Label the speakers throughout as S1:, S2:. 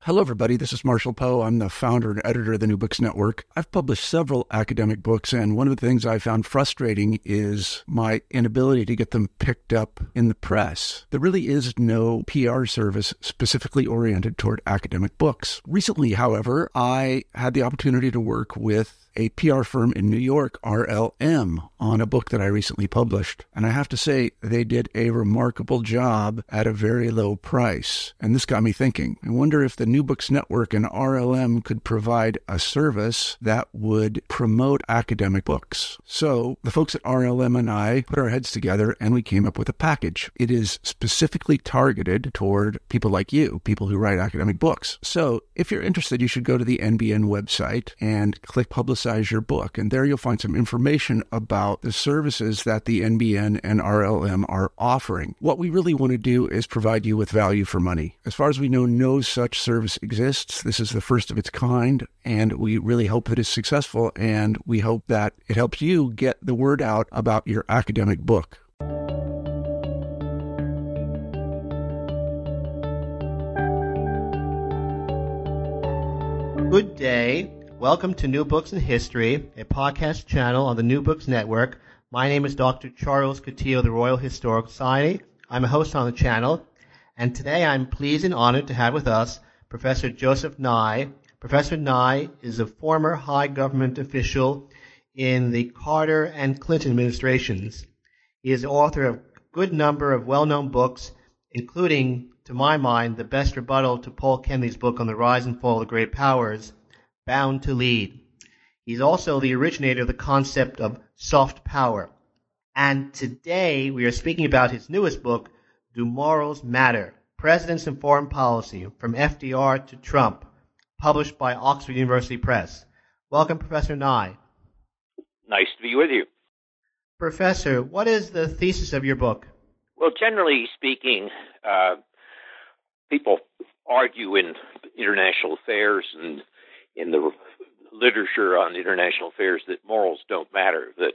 S1: Hello, everybody. This is Marshall Poe. I'm the founder and editor of the New Books Network. I've published several academic books, and one of the things I found frustrating is my inability to get them picked up in the press. There really is no PR service specifically oriented toward academic books. Recently, however, I had the opportunity to work with a PR firm in New York, RLM, on a book that I recently published. And I have to say, they did a remarkable job at a very low price. And this got me thinking. I wonder if the New Books Network and RLM could provide a service that would promote academic books. So the folks at RLM and I put our heads together and we came up with a package. It is specifically targeted toward people like you, people who write academic books. So if you're interested, you should go to the NBN website and click Publicize Your Book. And there you'll find some information about the services that the NBN and RLM are offering. What we really want to do is provide you with value for money. As far as we know, no such service exists. This is the first of its kind, and we really hope that it's successful, and we hope that it helps you get the word out about your academic book.
S2: Good day. Welcome to New Books in History, a podcast channel on the New Books Network. My name is Dr. Charles Coutinho of the Royal Historical Society. I'm a host on the channel, and today I'm pleased and honored to have with us Professor Joseph Nye. Professor Nye is a former high government official in the Carter and Clinton administrations. He is the author of a good number of well-known books, including, to my mind, the best rebuttal to Paul Kennedy's book on the rise and fall of the great powers, Bound to Lead. He's also the originator of the concept of soft power. And today we are speaking about his newest book, Do Morals Matter? Presidents and Foreign Policy, from FDR to Trump, published by Oxford University Press. Welcome, Professor Nye.
S3: Nice to be with you.
S2: Professor, what is the thesis of your book?
S3: Well, generally speaking, people argue in international affairs and in the literature on international affairs that morals don't matter, that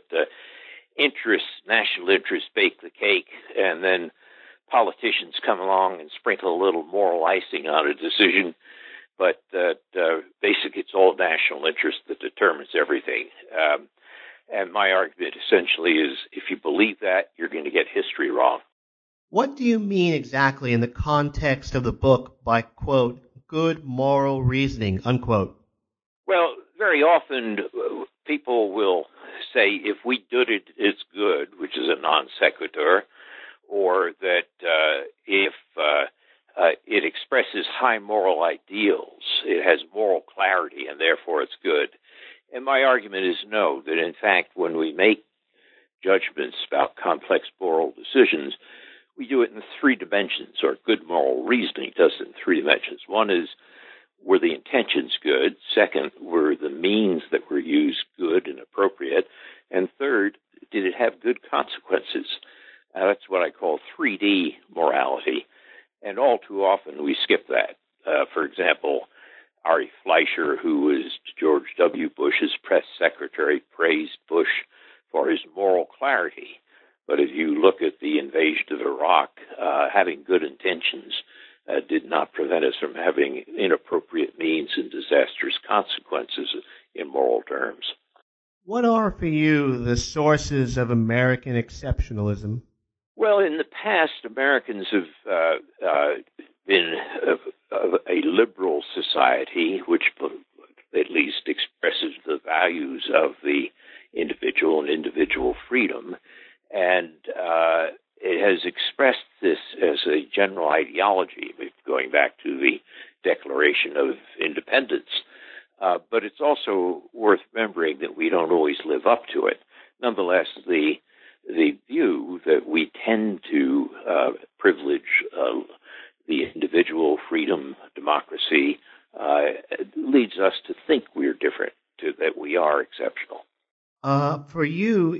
S3: national interests bake the cake, and then politicians come along and sprinkle a little moral icing on a decision, but that basically it's all national interest that determines everything. And my argument essentially is if you believe that, you're going to get history wrong.
S2: What do you mean exactly in the context of the book by, quote, good moral reasoning, unquote?
S3: Well, very often people will say if we did it, it's good, which is a non sequitur, or that if it expresses high moral ideals, it has moral clarity, and therefore it's good. And my argument is no, that in fact when we make judgments about complex moral decisions, we do it in three dimensions, or good moral reasoning does it in three dimensions. One is, were the intentions good? Second, were the means that were used good and appropriate? And third, did it have good consequences? That's what I call 3D morality. And all too often we skip that. For example, Ari Fleischer, who was George W. Bush's press secretary, praised Bush for his moral clarity. But if you look at the invasion of Iraq, having good intentions did not prevent us from having inappropriate means and disastrous consequences in moral terms.
S2: What are for you the sources of American exceptionalism?
S3: Well, in the past, Americans have been a liberal society, which at least expresses the values of the individual and individual freedom. And it has expressed this as a general ideology, going back to the Declaration of Independence. But it's also worth remembering that we don't always live up to it. Nonetheless, the view that we tend to privilege the individual, freedom, democracy, leads us to think we're different, that we are exceptional.
S2: For you,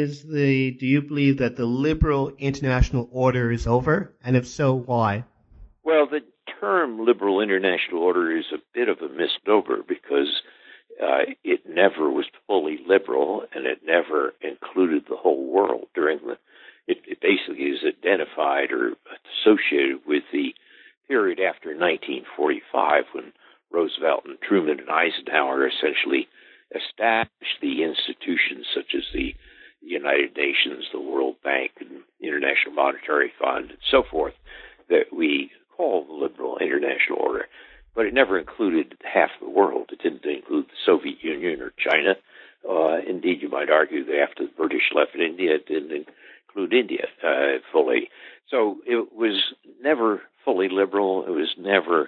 S2: do you believe that the liberal international order is over? And if so, why?
S3: Well, the term liberal international order is a bit of a misnomer because it never was fully liberal and it never included the whole world it basically is identified or associated with the period after 1945, when Roosevelt and Truman and Eisenhower essentially established the institutions such as the United Nations, the World Bank, and International Monetary Fund, and so forth, that we call the liberal international order. But it never included half the world. It didn't include the Soviet Union or China. Indeed, you might argue that after the British left India, it didn't include India fully. So it was never fully liberal. It was never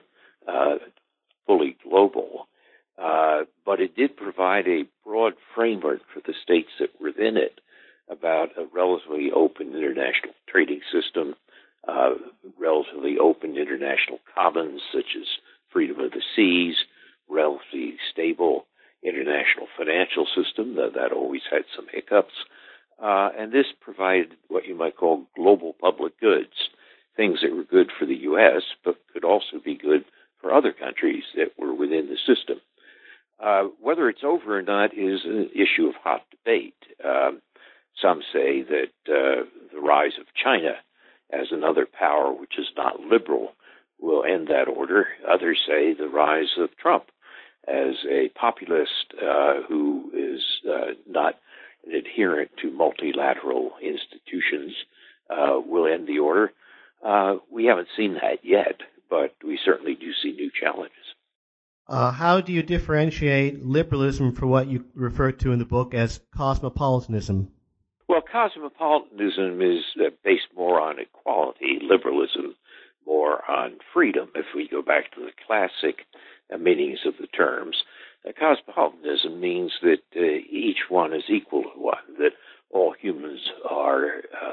S3: fully global. But it did provide a broad framework for the states that were within it about a relatively open international trading system, relatively open international commons such as freedom of the seas, relatively stable international financial system, that always had some hiccups. And this provided what you might call global public goods, things that were good for the U.S., but could also be good for other countries that were within the system. Whether it's over or not is an issue of hot debate. Some say that the rise of China as another power which is not liberal will end that order. Others say the rise of Trump as a populist who is not an adherent to multilateral institutions will end the order. We haven't seen that yet, but we certainly do see new challenges.
S2: How do you differentiate liberalism from what you refer to in the book as cosmopolitanism?
S3: Well, cosmopolitanism is based more on equality, liberalism more on freedom. If we go back to the classic meanings of the terms, cosmopolitanism means that each one is equal to one, that all humans are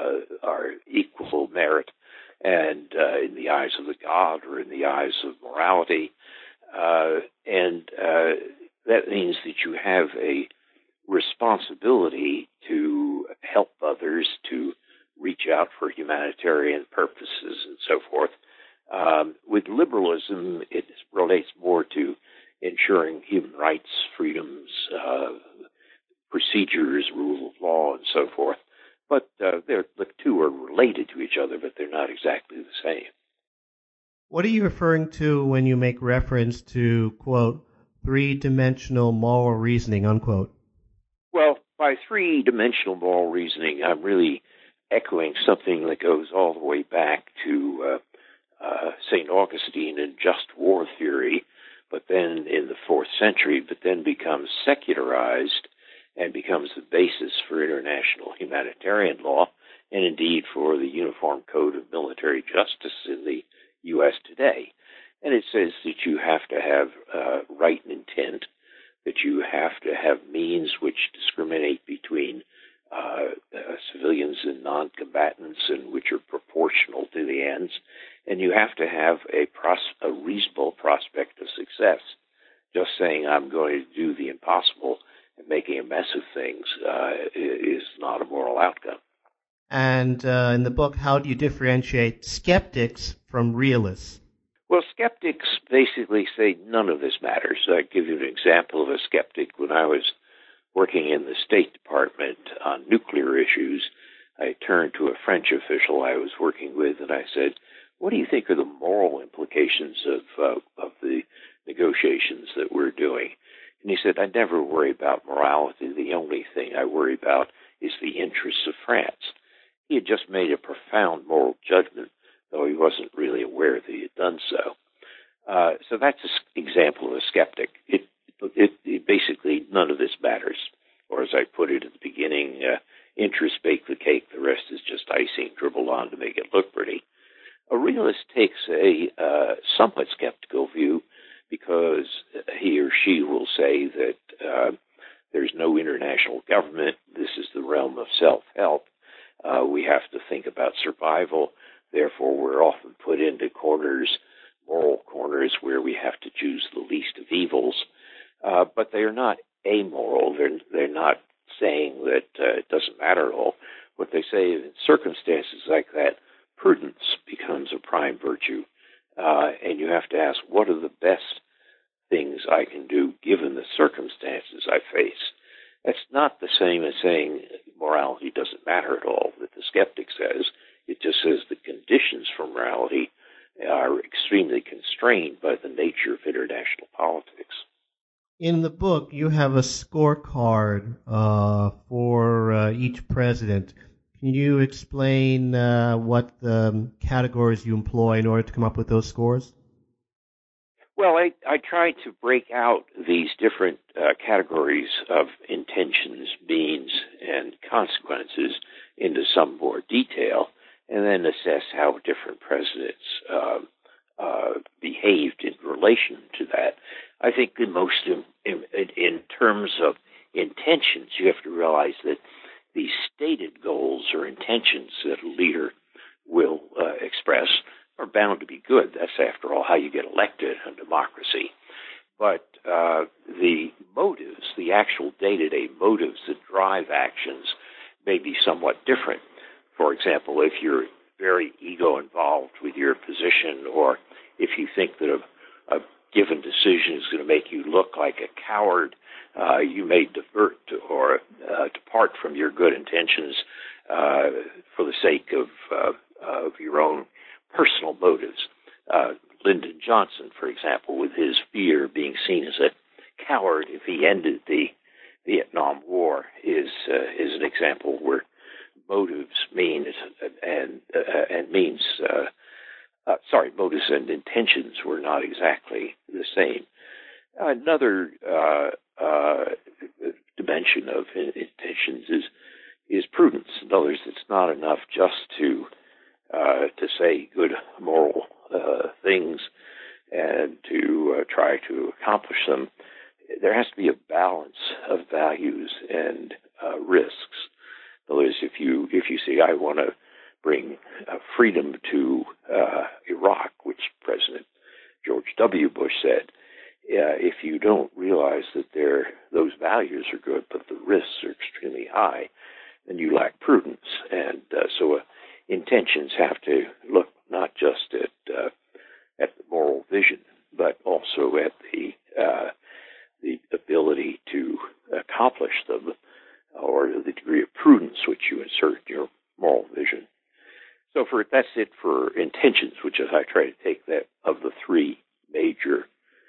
S3: equal merit, and in the eyes of the God or in the eyes of morality, and that means that you have a responsibility to help others, to reach out for humanitarian purposes and so forth. With liberalism, it relates more to ensuring human rights, freedoms, procedures, rule of law, and so forth. But the two are related to each other, but they're not exactly the same.
S2: What are you referring to when you make reference to, quote, three-dimensional moral reasoning, unquote?
S3: Well, by three-dimensional moral reasoning, I'm really echoing something that goes all the way back to St. Augustine and just war theory, but then in the 4th century, but then becomes secularized and becomes the basis for international humanitarian law, and indeed for the Uniform Code of Military Justice in the U.S. today. And it says that you have to have right intent, that you have to have means which discriminate between civilians and non-combatants and which are proportional to the ends, and you have to have a reasonable prospect of success. Just saying I'm going to do the impossible and making a mess of things is not a moral outcome.
S2: And in the book, how do you differentiate skeptics from realists?
S3: Well, skeptics basically say none of this matters. I'll give you an example of a skeptic. When I was working in the State Department on nuclear issues, I turned to a French official I was working with and I said, what do you think are the moral implications of the negotiations that we're doing? And he said, I never worry about morality. The only thing I worry about is the interests of France. He had just made a profound moral judgment, though he wasn't really aware that he had done so. So that's an example of a skeptic. It basically, none of this matters. Or as I put it at the beginning, interest bake the cake, the rest is just icing dribbled on to make it look pretty. A realist takes a somewhat skeptical view because he or she will say that there's no international government. This is the realm of self-help. We have to think about survival. Therefore, we're often put into corners, moral corners, where we have to choose the least of evils. But they are not amoral. They're not saying that it doesn't matter at all. What they say in circumstances like that, prudence becomes a prime virtue. And you have to ask, what are the best things I can do given the circumstances I face? That's not the same as saying morality doesn't matter at all, that the skeptic says. It just says the conditions for morality are extremely constrained constrained by the nature of international politics.
S2: In the book, you have a scorecard for each president. Can you explain what categories you employ in order to come up with those scores?
S3: Well, I tried to break out these different categories of intentions, means, and consequences into some more detail, and then assess how different presidents behaved in relation to that. I think the most in terms of intentions, you have to realize that the stated goals or intentions that a leader will express are bound to be good. That's, after all, how you get elected in democracy. But the motives, the actual day-to-day motives that drive actions, may be somewhat different. For example, if you're very ego-involved with your position, or if you think that a given decision is going to make you look like a coward, you may divert or depart from your good intentions for the sake of your own personal motives. Lyndon Johnson, for example, with his fear of being seen as a coward if he ended the Vietnam War, is an example where motives motives and intentions were not exactly the same. Another dimension of intentions is prudence. In other words, it's not enough just to say good moral things and to try to accomplish them. There has to be a balance of values and risks. In other words, if you say, I want to bring freedom to Iraq, which President George W. Bush said, if you don't realize that those values are good, but the risks are extremely high, then you lack prudence. And so intentions have to look not just at the moral vision, but also at the ability to accomplish them, or the degree of prudence which you insert in your moral vision. So that's it for intentions, which is I try to take that of the three major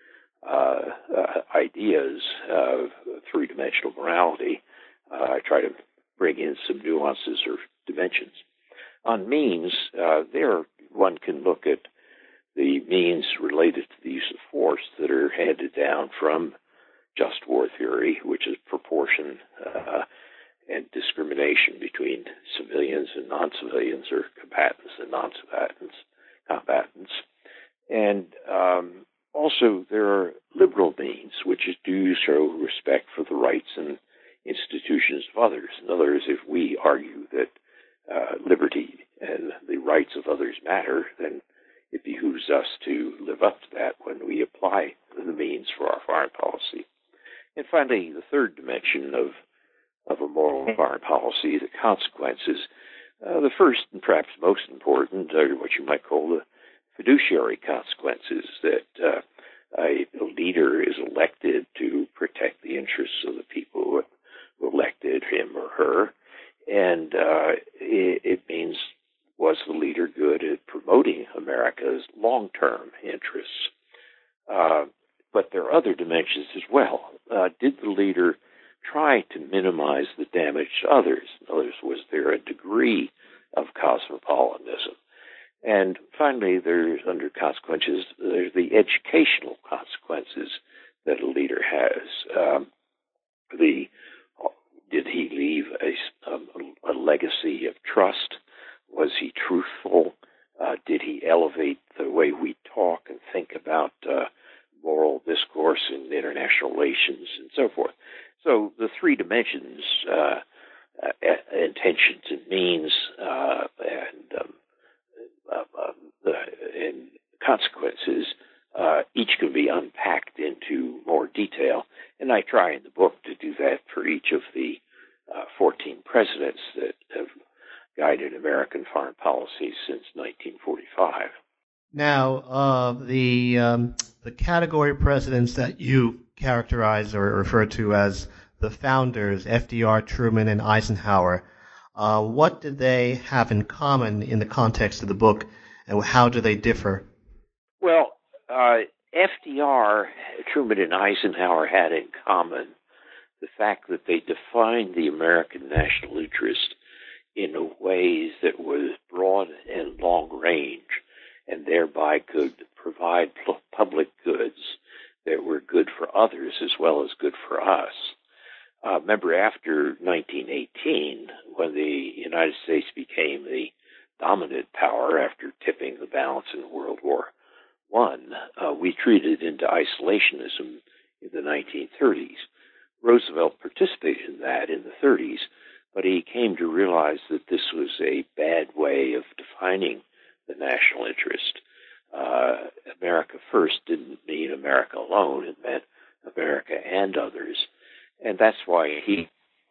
S3: ideas of three-dimensional morality. I try to bring in some nuances or dimensions. On means, there one can look at the means related to the use of force that are handed down from just war theory, which is proportion and discrimination between civilians and non-civilians, or combatants and non-combatants. And also there are liberal means, which do show respect for the rights and institutions of others. In other words, if we argue that liberty and the rights of others matter, then it behooves us to live up to that when we apply the means for our foreign policy. And finally, the third dimension of a moral foreign policy, the consequences. The first and perhaps most important are what you might call the fiduciary consequences, that a leader is elected to protect the interests of the people who elected him or her. And it means, was the leader good at promoting America's long-term interests? But there are other dimensions as well. Did the leader try to minimize the damage to others? In other words, was there a degree of cosmopolitanism? And finally, under consequences, there's the educational consequences that a leader has. Did he leave a legacy of trust? Was he truthful? Did he elevate the way we talk and think about moral discourse in international relations and so forth? So the three dimensions, intentions and means, and consequences, each can be unpacked into more detail. And I try in the book to do that for each of the 14 presidents that have guided American foreign policy since 1945.
S2: Now, the category presidents that you characterize or refer to as the founders, FDR, Truman, and Eisenhower, what did they have in common in the context of the book, and how do they differ?
S3: Well, FDR, Truman, and Eisenhower had in common the fact that they defined the American national interest in a way that was broad and long range, and thereby could provide public goods that were good for others as well as good for us. Remember, after 1918, when the United States became the dominant power after tipping the balance in World War I, we retreated into isolationism in the 1930s. Roosevelt participated in that in the 30s, but he came to realize that this was a bad way of defining the national interest. America first didn't mean America alone. It meant America and others. And that's why he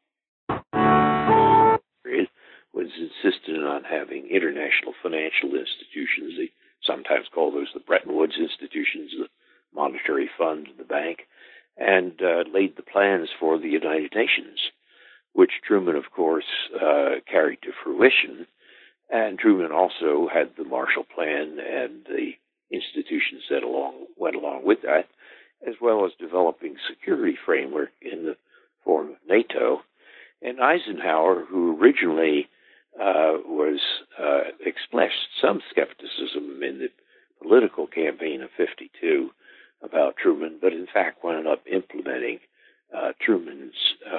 S3: was insistent on having international financial institutions. They sometimes call those the Bretton Woods institutions, the Monetary Fund, the bank, and laid the plans for the United Nations, which Truman, of course, carried to fruition. And Truman also had the Marshall Plan and the institutions that went along with that, as well as developing security framework in the form of NATO. And Eisenhower, who originally expressed some skepticism in the political campaign of '52 about Truman, but in fact wound up implementing Truman's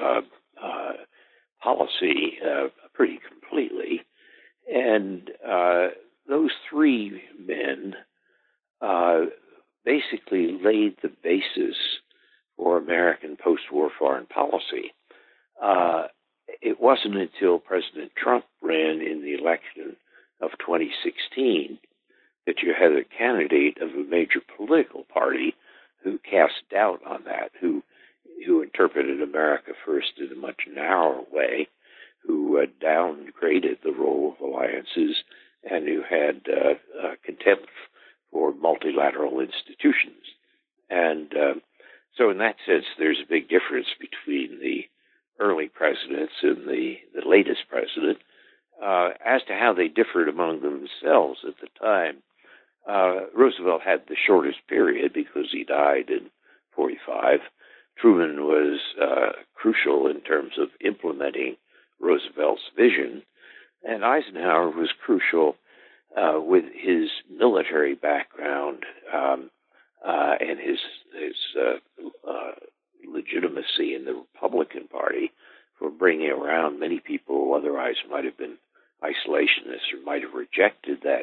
S3: policy pretty completely. And those three men basically laid the basis for American post-war foreign policy. It wasn't until President Trump ran in the election of 2016 that you had a candidate of a major political party who cast doubt on that, who interpreted America first in a much narrower way, who downgraded the role of alliances, and who had contempt for multilateral institutions. And so in that sense, there's a big difference between the early presidents and the latest president. As to how they differed among themselves at the time, Roosevelt had the shortest period because he died in '45. Truman was crucial in terms of implementing Roosevelt's vision, and Eisenhower was crucial with his military background and his legitimacy in the Republican Party for bringing around many people who otherwise might have been isolationists or might have rejected that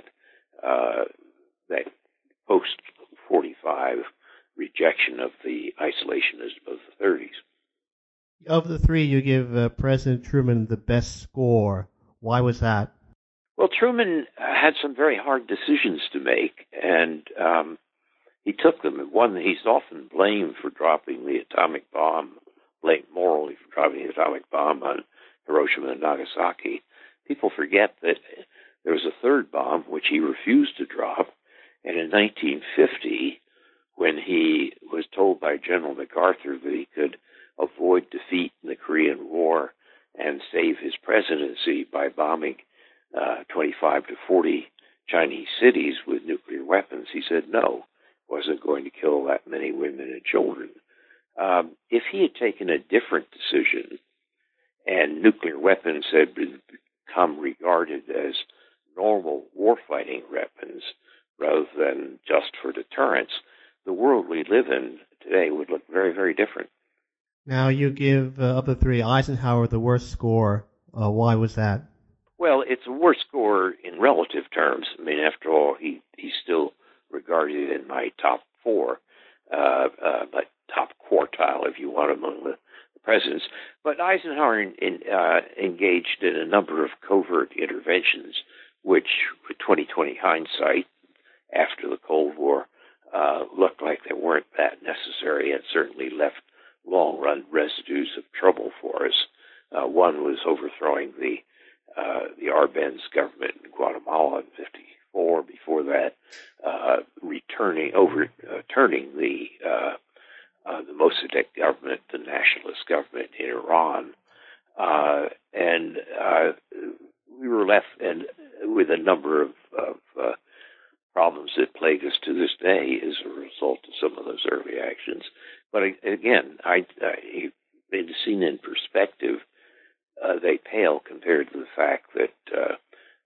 S3: post-45 rejection of the isolationism of the 30s.
S2: Of the three, you give President Truman the best score. Why was that?
S3: Well, Truman had some very hard decisions to make, and he took them. One, he's often blamed for dropping the atomic bomb, blamed morally for dropping the atomic bomb on Hiroshima and Nagasaki. People forget that there was a third bomb, which he refused to drop, and in 1950, when he was told by General MacArthur that he could avoid defeat in the Korean War and save his presidency by bombing 25 to 40 Chinese cities with nuclear weapons, he said no, wasn't going to kill that many women and children. If he had taken a different decision and nuclear weapons had become regarded as normal warfighting weapons rather than just for deterrence, the world we live in today would look very, very different.
S2: Now you give, of the three, Eisenhower the worst score. Why was that?
S3: Well, it's a worse score in relative terms. I mean, after all, he's still regarded in my top four, but top quartile, if you want, among the presidents. But Eisenhower engaged in a number of covert interventions, which, with 20/20 hindsight, after the Cold War, looked like they weren't that necessary and certainly left long-run residues of trouble for us. One was overthrowing the Arbenz government in Guatemala in '54. Before that, turning the Mossadegh government, the nationalist government in Iran, and we were left with a number of problems that plague us to this day as a result of some of those early actions. But again, seen in perspective, they pale compared to the fact that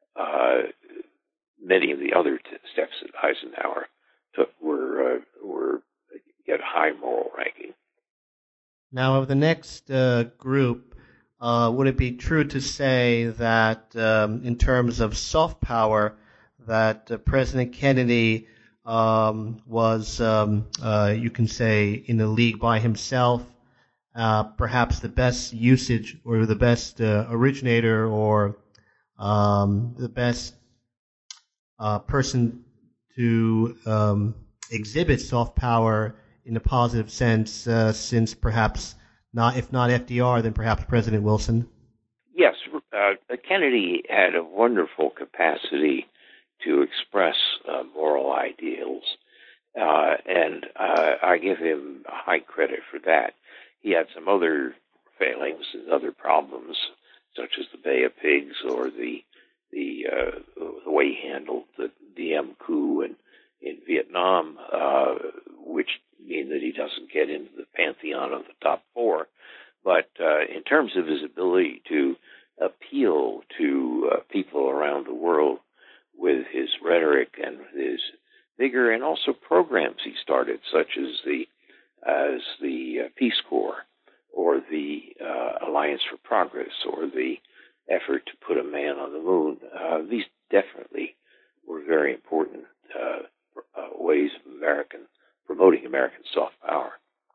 S3: many of the other steps that Eisenhower took were get high moral ranking.
S2: Now, of the next group, would it be true to say that in terms of soft power, that President Kennedy was, you can say, in a league by himself, perhaps the best usage or the best originator or the best person to exhibit soft power in a positive sense, since perhaps if not FDR, then perhaps President Wilson?
S3: Yes, Kennedy had a wonderful capacity to express moral ideals, and I give him high credit for that. He had some other failings and other problems, such as the Bay of Pigs or the way he handled the Diem coup in Vietnam, which mean that he doesn't get into the pantheon of the top four. But in terms of his ability to appeal to people around the world with his rhetoric and his vigor, and also programs he started, such as the Peace Corps or the Alliance for Progress or the effort to put a man on the moon, these definitely were very important ways of promoting American soft power.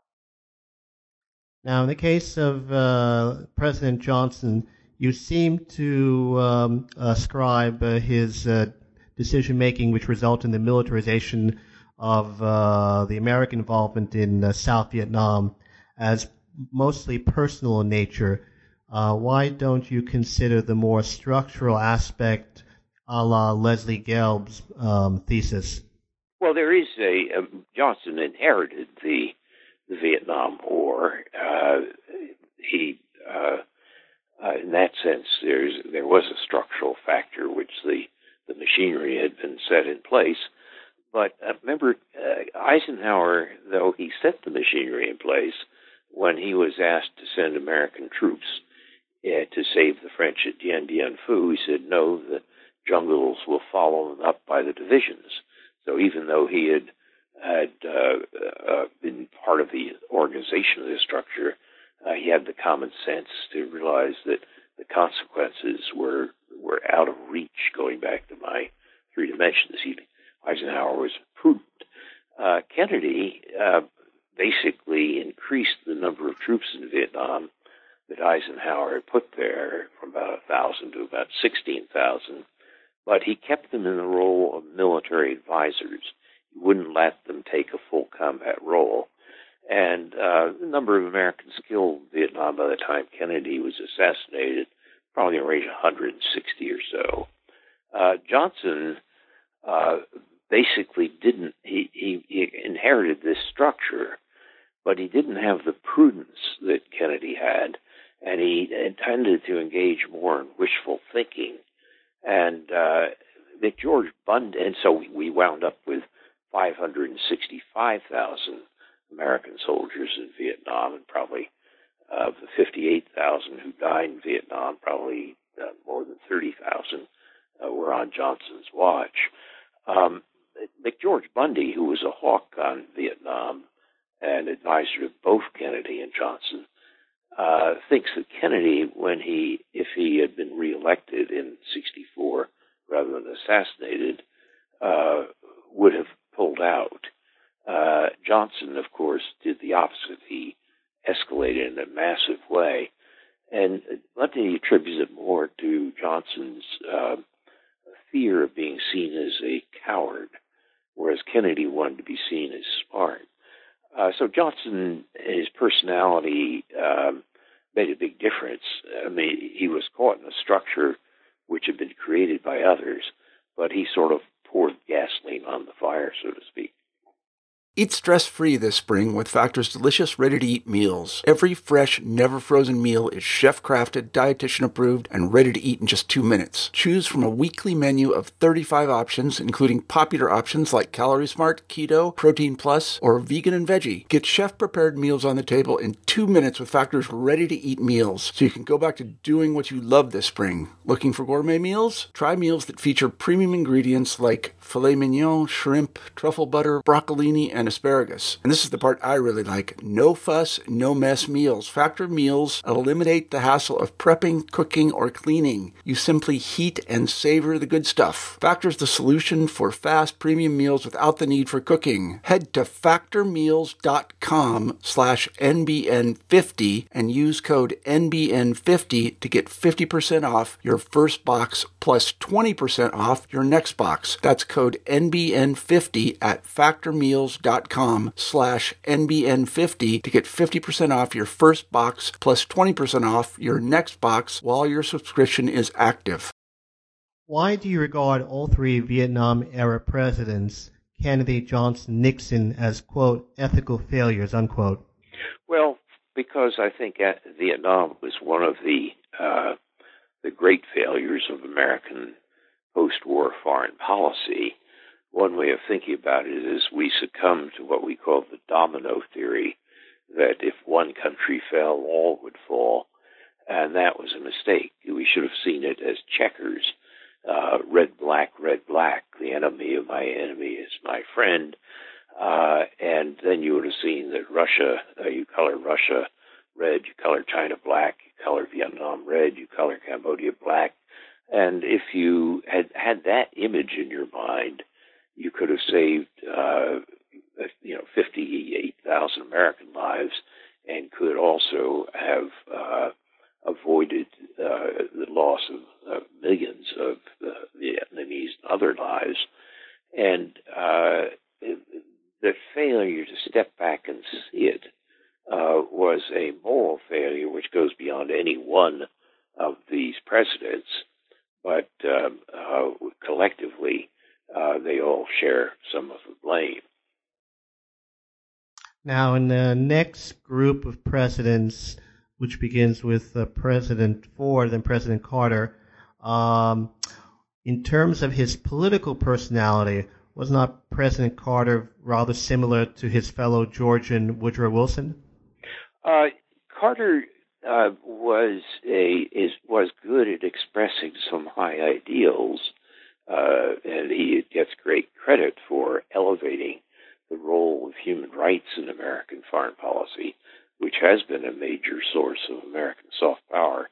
S2: Now, in the case of President Johnson, you seem to ascribe his decision-making, which resulted in the militarization of the American involvement in South Vietnam, as mostly personal in nature. Why don't you consider the more structural aspect, a la Leslie Gelb's thesis?
S3: Well, there is Johnson inherited the Vietnam War. In that sense, there was a structural factor, which the machinery had been set in place. But remember, Eisenhower, though he set the machinery in place, when he was asked to send American troops to save the French at Dien Bien Phu, he said, no, the jungles will follow them up by the divisions. So even though he had been part of the organization of this structure, he had the common sense to realize that the consequences were out of reach, going back to my three dimensions. Eisenhower was prudent. Kennedy basically increased the number of troops in Vietnam that Eisenhower had put there from about 1,000 to about 16,000, but he kept them in the role of military advisors. He wouldn't let them take a full combat role. And the number of Americans killed in Vietnam by the time Kennedy was assassinated, probably in the range of 160 or so. Johnson basically didn't, he inherited this structure, but he didn't have the prudence that Kennedy had, and he tended to engage more in wishful thinking. And McGeorge Bundy, and so we wound up with 565,000 American soldiers in Vietnam, and probably of the 58,000 who died in Vietnam, probably more than 30,000 were on Johnson's watch. McGeorge Bundy, who was a hawk on Vietnam and advisor to both Kennedy and Johnson, thinks that Kennedy, if he had been reelected in '64 rather than assassinated, would have pulled out. Johnson, of course, did the opposite. He escalated in a massive way. And Bundy attributes it more to Johnson's fear of being seen as a coward, whereas Kennedy wanted to be seen as smart. So Johnson, his personality made a big difference. I mean, he was caught in a structure which had been created by others, but he sort of poured gasoline on the fire, so to speak.
S1: Eat stress-free this spring with Factor's delicious, ready-to-eat meals. Every fresh, never-frozen meal is chef-crafted, dietitian-approved, and ready to eat in just 2 minutes. Choose from a weekly menu of 35 options, including popular options like Calorie Smart, Keto, Protein Plus, or Vegan and Veggie. Get chef-prepared meals on the table in 2 minutes with Factor's ready-to-eat meals, so you can go back to doing what you love this spring. Looking for gourmet meals? Try meals that feature premium ingredients like filet mignon, shrimp, truffle butter, broccolini, and asparagus. And this is the part I really like. No fuss, no mess meals. Factor meals eliminate the hassle of prepping, cooking, or cleaning. You simply heat and savor the good stuff. Factor's the solution for fast premium meals without the need for cooking. Head to factormeals.com/NBN50 and use code NBN50 to get 50% off your first box plus 20% off your next box. That's code NBN50 at factormeals.com/NBN50 to get 50% off your first box plus 20% off your next box while your subscription is active.
S2: Why do you regard all three Vietnam-era presidents, Kennedy, Johnson, Nixon, as, quote, ethical failures, unquote?
S3: Well, because I think Vietnam was one of the great failures of American post-war foreign policy. One way of thinking about it is we succumb to what we call the domino theory, that if one country fell, all would fall, and that was a mistake. We should have seen it as checkers, red, black, the enemy of my enemy is my friend, and then you would have seen that Russia, you color Russia red, you color China black, you color Vietnam red, you color Cambodia black, and if you had that image in your mind, you could have saved, 58,000 American lives, and could also have avoided the loss of millions of Vietnamese and other lives. And the failure to step back and see it was a moral failure, which goes beyond any one of these presidents, but collectively, they all share some of the blame.
S2: Now, in the next group of presidents, which begins with President Ford and President Carter, in terms of his political personality, was not President Carter rather similar to his fellow Georgian Woodrow Wilson?
S3: Carter was good at expressing some high ideals, and he gets great credit for elevating the role of human rights in American foreign policy, which has been a major source of American soft power.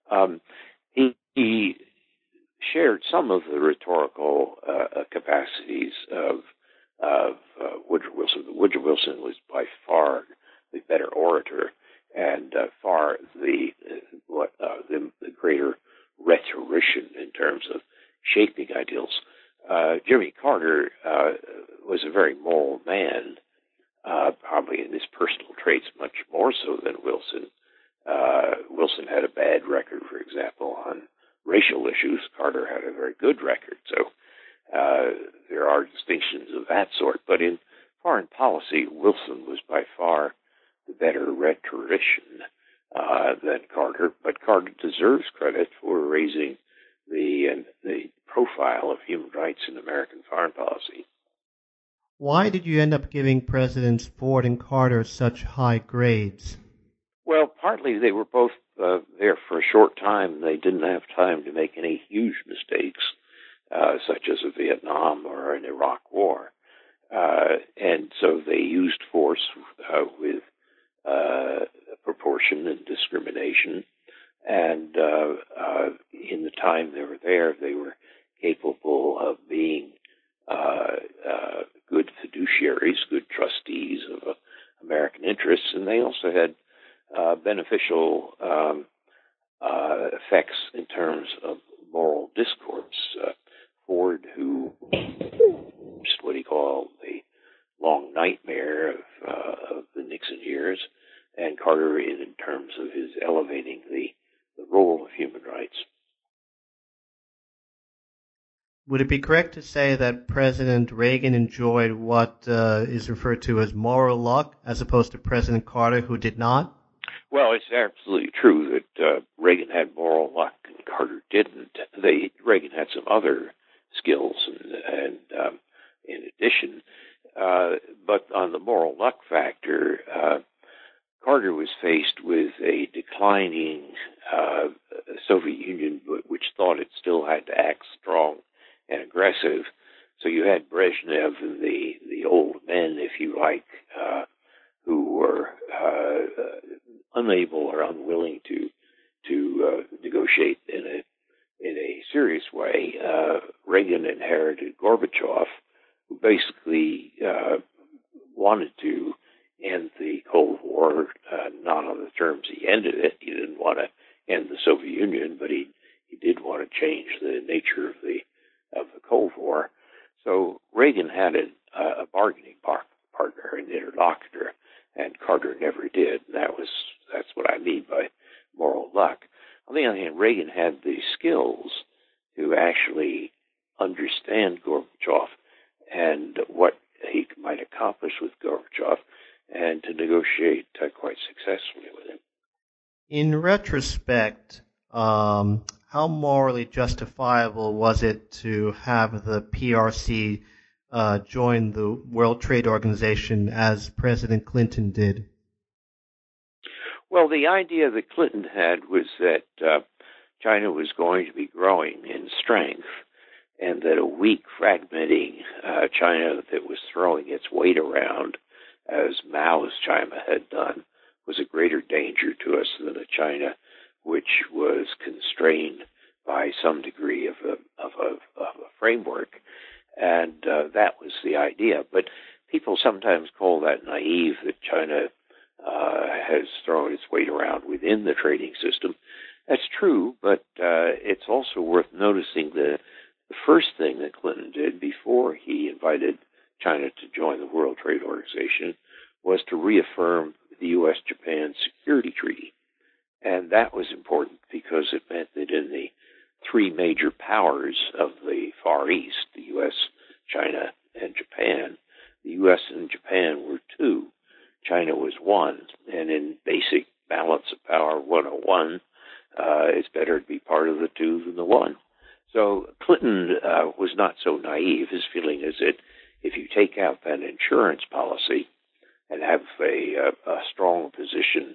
S3: He shared some of the rhetorical capacities of Woodrow Wilson. Woodrow Wilson was by far the better orator and far the greater rhetorician in terms of shaping ideals. Jimmy Carter was a very moral man, probably in his personal traits much more so than Wilson. Wilson had a bad record, for example, on racial issues. Carter had a very good record. So there are distinctions of that sort. But in foreign policy, Wilson was by far the better rhetorician than Carter. But Carter deserves credit for raising the profile of human rights in American foreign policy.
S2: Why did you end up giving Presidents Ford and Carter such high grades?
S3: Well, partly they were both there for a short time. They didn't have time to make any huge mistakes, such as a Vietnam or an Iraq war. And so they used force with proportion and discrimination. And in the time they were there, they were capable of being good fiduciaries, good trustees of American interests, and they also had beneficial effects in terms of moral discourse. Ford, who what he called the long nightmare of the Nixon years, and Carter in terms of his elevating the role of human rights.
S2: Would it be correct to say that President Reagan enjoyed what is referred to as moral luck as opposed to President Carter, who did not?
S3: Well, it's absolutely true that Reagan had moral luck and Carter didn't. Reagan had some other skills, and in addition, but on the moral luck factor, Carter was faced with a declining Soviet Union, which thought it still had to act strong and aggressive. So you had Brezhnev and the old men, if you like, who were unable or unwilling to negotiate in a serious way. Reagan inherited Gorbachev, who basically wanted to end the Cold War, not on the terms he ended it. He didn't want to end the Soviet Union, but he did want to change the nature of the Cold War. So Reagan had a bargaining partner, an interlocutor, and Carter never did. And that's what I mean by moral luck. On the other hand, Reagan had the skills to actually understand Gorbachev and what he might accomplish with Gorbachev, and to negotiate quite successfully with him.
S2: In retrospect, how morally justifiable was it to have the PRC join the World Trade Organization as President Clinton did?
S3: Well, the idea that Clinton had was that China was going to be growing in strength, and that a weak, fragmenting China that was throwing its weight around, as Mao's China had done, was a greater danger to us than a China which was constrained by some degree of a framework. And that was the idea. But people sometimes call that naive, that China has thrown its weight around within the trading system. That's true, but it's also worth noticing that the first thing that Clinton did before he invited China to join the World Trade Organization was to reaffirm the U.S.-Japan Security Treaty. And that was important because it meant that in the three major powers of the Far East, the U.S., China, and Japan, the U.S. and Japan were two. China was one. And in basic balance of power 101, it's better to be part of the two than the one. So Clinton was not so naive. His feeling is that if you take out that insurance policy and have a strong position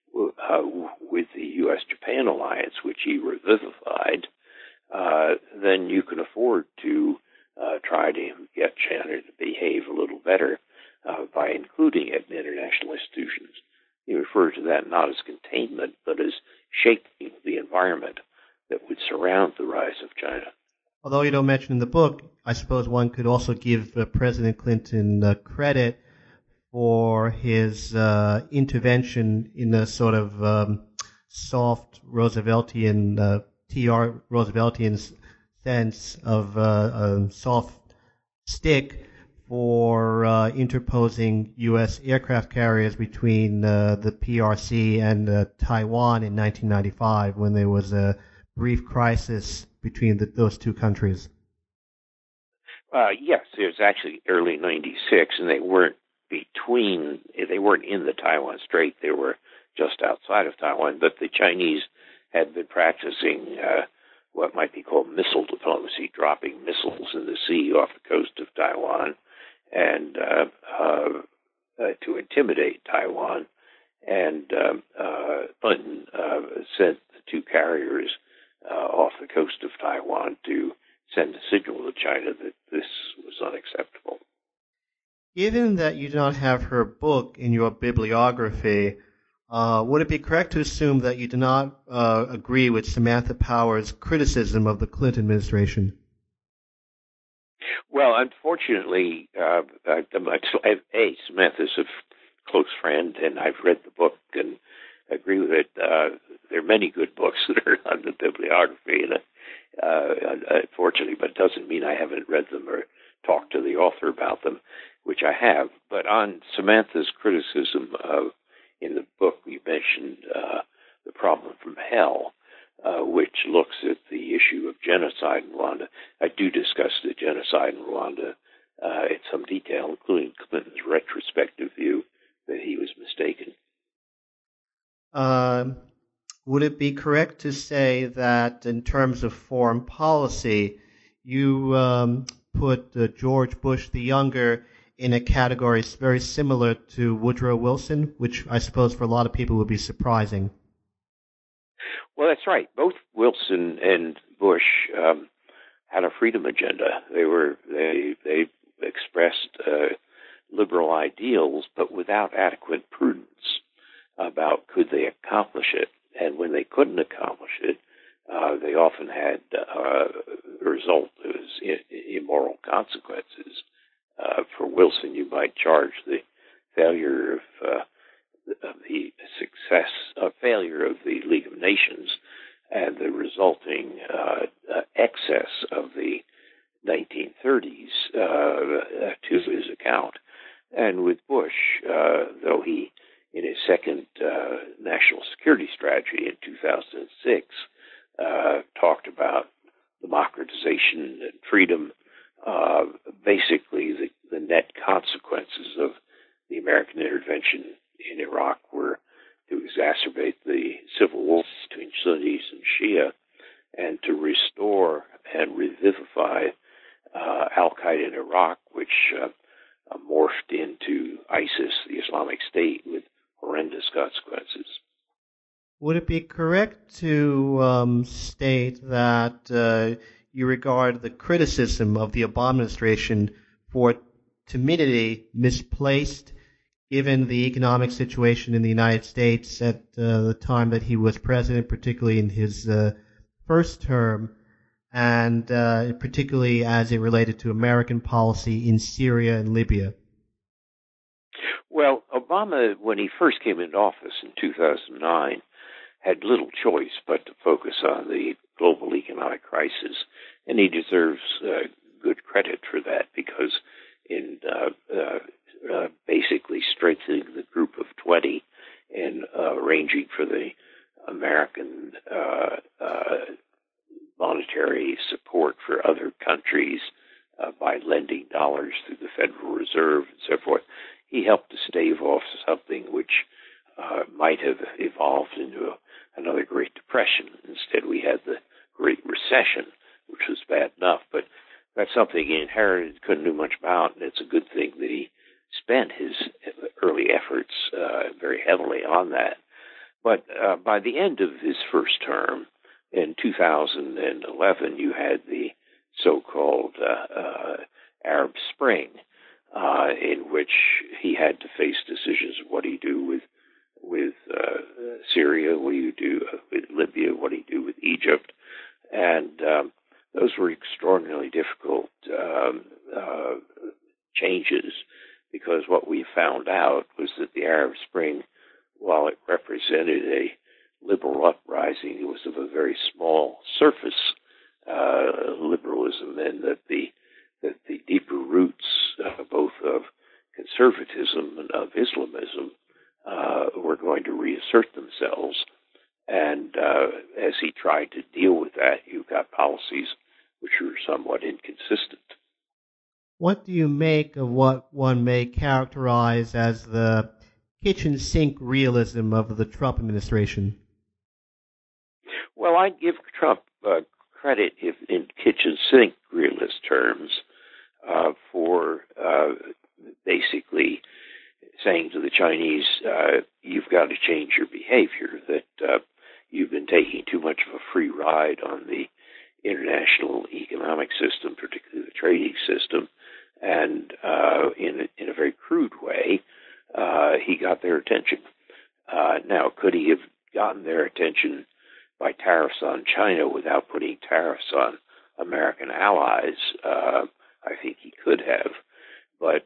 S3: with the U.S.-Japan alliance, which he revivified, then you can afford to try to get China to behave a little better by including it in international institutions. He referred to that not as containment, but as shaping the environment that would surround the rise of China.
S2: Although you don't mention in the book, I suppose one could also give President Clinton credit for his intervention in a sort of soft Rooseveltian, T.R. Rooseveltian sense of a soft stick for interposing U.S. aircraft carriers between the PRC and Taiwan in 1995, when there was a brief crisis between those two countries.
S3: Yes, it was actually early 96, and they weren't in the Taiwan Strait. They were just outside of Taiwan, but the Chinese had been practicing what might be called missile diplomacy, dropping missiles in the sea off the coast of Taiwan, and to intimidate Taiwan. And Clinton sent the two carriers off the coast of Taiwan to send a signal to China that this was unacceptable.
S2: Given that you do not have her book in your bibliography, would it be correct to assume that you do not agree with Samantha Power's criticism of the Clinton administration?
S3: Well, unfortunately, Samantha's a close friend, and I've read the book and agree with it. There are many good books that are on the bibliography, and unfortunately, but it doesn't mean I haven't read them or talked to the author about them, which I have. But on Samantha's criticism in the book, you mentioned The Problem from Hell. which looks at the issue of genocide in Rwanda. I do discuss the genocide in Rwanda in some detail, including Clinton's retrospective view that he was mistaken.
S2: Would it be correct to say that in terms of foreign policy, you put George Bush the Younger in a category very similar to Woodrow Wilson, which I suppose for a lot of people would be surprising?
S3: Well, that's right. Both Wilson and Bush had a freedom agenda. They expressed liberal ideals, but without adequate prudence about could they accomplish it. And when they couldn't accomplish it, they often had a result that was immoral consequences. For Wilson, you might charge the failure failure of the League of Nations and the resulting excess of the 1930s to his account. And with Bush, though he, in his second national security strategy in 2006, talked about democratization and freedom, basically the net consequences of the American intervention in Iraq were to exacerbate the civil war between Sunnis and Shia and to restore and revivify Al-Qaeda in Iraq, which morphed into ISIS, the Islamic State, with horrendous consequences.
S2: Would it be correct to state that you regard the criticism of the Obama administration for timidity misplaced, given the economic situation in the United States at the time that he was president, particularly in his first term, and particularly as it related to American policy in Syria and Libya?
S3: Well, Obama, when he first came into office in 2009, had little choice but to focus on the global economic crisis, and he deserves good credit for that, because in basically strengthening the Group of 20 and arranging for the American monetary support for other countries by lending dollars through the Federal Reserve and so forth, he helped to stave off something which might have evolved into another Great Depression. Instead, we had the Great Recession, which was bad enough, but that's something he inherited, couldn't do much about, and it's a good thing that he spent his early efforts very heavily on that. But by the end of his first term, in 2011, you had the so-called Arab Spring, in which he had to face decisions of what do you do with Syria, what do you do with Libya, what do you do with Egypt, and those were extraordinarily difficult changes, because what we found out was that the Arab Spring, while it represented a liberal uprising, it was of a very small surface liberalism, and that the deeper roots, both of conservatism and of Islamism, were going to reassert themselves. And as he tried to deal with that, you got policies which were somewhat inconsistent.
S2: What do you make of what one may characterize as the kitchen sink realism of the Trump administration?
S3: Well, I'd give Trump credit in kitchen sink realist terms for basically saying to the Chinese, you've got to change your behavior, that you've been taking too much of a free ride on the international economic system, particularly the trading system, and in a very crude way, he got their attention. Now, could he have gotten their attention by tariffs on China without putting tariffs on American allies? I think he could have, but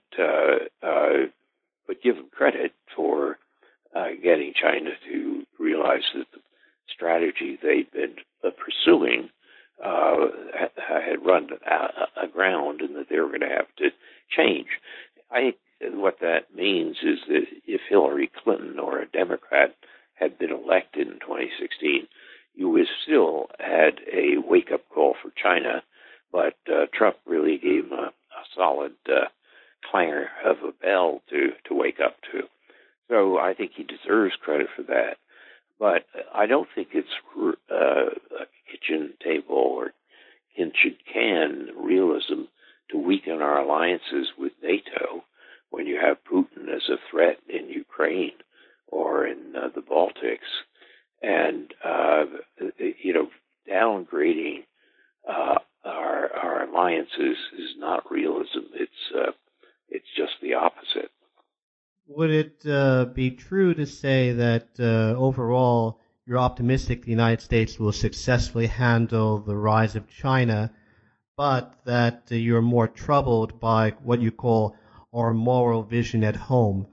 S3: give him credit for getting China to realize that the strategy they'd been pursuing had run aground, and that they were going to have to change. I think what that means is that if Hillary Clinton or a Democrat had been elected in 2016, you still had a wake-up call for China, but Trump really gave him a solid clangor of a bell to wake up to. So I think he deserves credit for that. But I don't think it's a kitchen table or kitchen can realism to weaken our alliances with NATO when you have Putin as a threat in Ukraine or in the Baltics. And, downgrading our alliances is not realism. It's just the opposite.
S2: Would it be true to say that overall you're optimistic the United States will successfully handle the rise of China, but that you're more troubled by what you call our moral vision at home?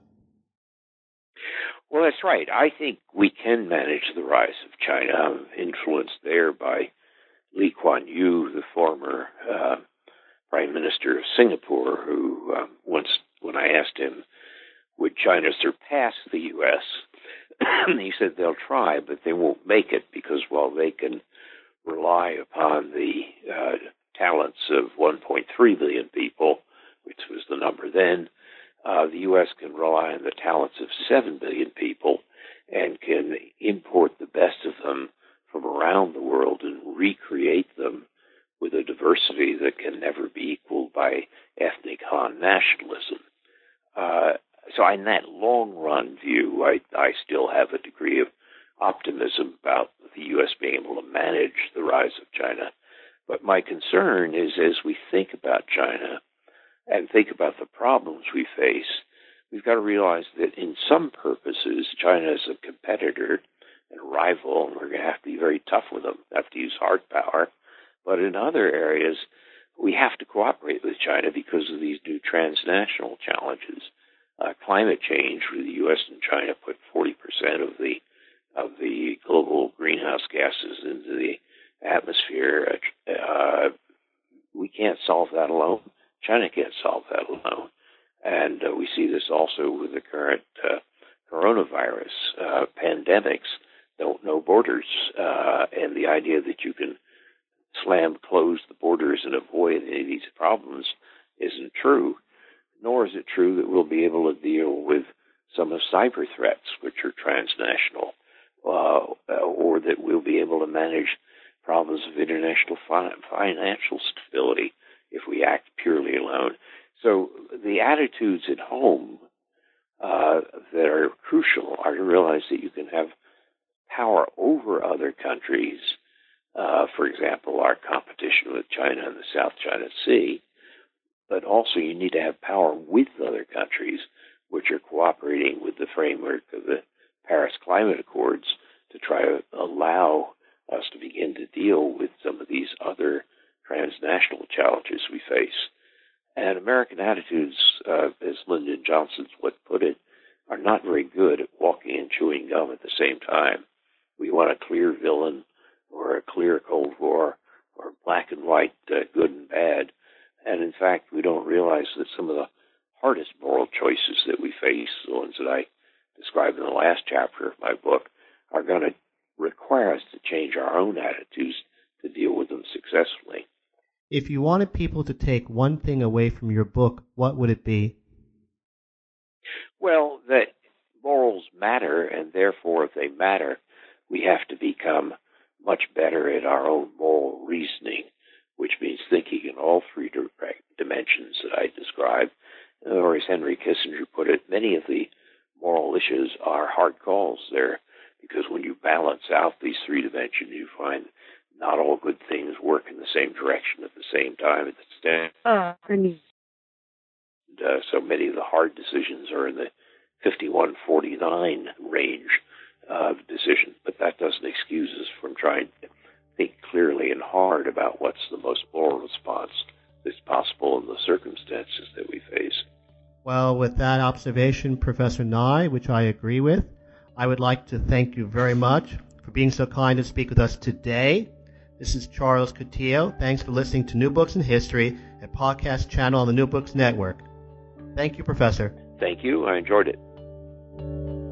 S3: Well, that's right. I think we can manage the rise of China. I'm influenced there by Lee Kuan Yew, the former Prime Minister of Singapore, who once, when I asked him, would China surpass the U.S., he said they'll try, but they won't make it because while they can rely upon the talents of 1.3 billion people, which was the number then, the U.S. can rely on the talents of 7 billion people and can import the best of them from around the world and recreate them with a diversity that can never be equaled by ethnic Han nationalism. So in that long-run view, I still have a degree of optimism about the U.S. being able to manage the rise of China. But my concern is as we think about China and think about the problems we face, we've got to realize that in some purposes, China is a competitor and a rival, and we're going to have to be very tough with them, have to use hard power. But in other areas, we have to cooperate with China because of these new transnational challenges. Climate change, where the U.S. and China put 40% of the global greenhouse gases into the atmosphere. We can't solve that alone. China can't solve that alone. And we see this also with the current coronavirus. Pandemics don't know borders. And the idea that you can close the borders and avoid any of these problems isn't true. Nor is it true that we'll be able to deal with some of cyber threats, which are transnational, or that we'll be able to manage problems of international financial stability if we act purely alone. So the attitudes at home that are crucial are to realize that you can have power over other countries, for example, our competition with China in the South China Sea, but also you need to have power with other countries which are cooperating with the framework of the Paris Climate Accords to try to allow us to begin to deal with some of these other transnational challenges we face. And American attitudes, as Lyndon Johnson would put it, are not very good at walking and chewing gum at the same time. We want a clear villain or a clear Cold War or black and white, good and bad. And in fact, we don't realize that some of the hardest moral choices that we face, the ones that I described in the last chapter of my book, are going to require us to change our own attitudes to deal with them successfully.
S2: If you wanted people to take one thing away from your book, what would it be?
S3: Well, that morals matter, and therefore, if they matter, we have to become much better at our own moral reasoning, which means thinking in all three dimensions that I described. Or as Henry Kissinger put it, many of the moral issues are hard calls there, because when you balance out these three dimensions, you find not all good things work in the same direction at the same time. So many of the hard decisions are in the 51-49 range of decision, but that doesn't excuse us from trying to think clearly and hard about what's the most moral response that's possible in the circumstances that we face.
S2: Well, with that observation, Professor Nye, which I agree with, I would like to thank you very much for being so kind to speak with us today. This is Charles Coutinho. Thanks for listening to New Books in History, a podcast channel on the New Books Network. Thank you, Professor.
S3: Thank you. I enjoyed it.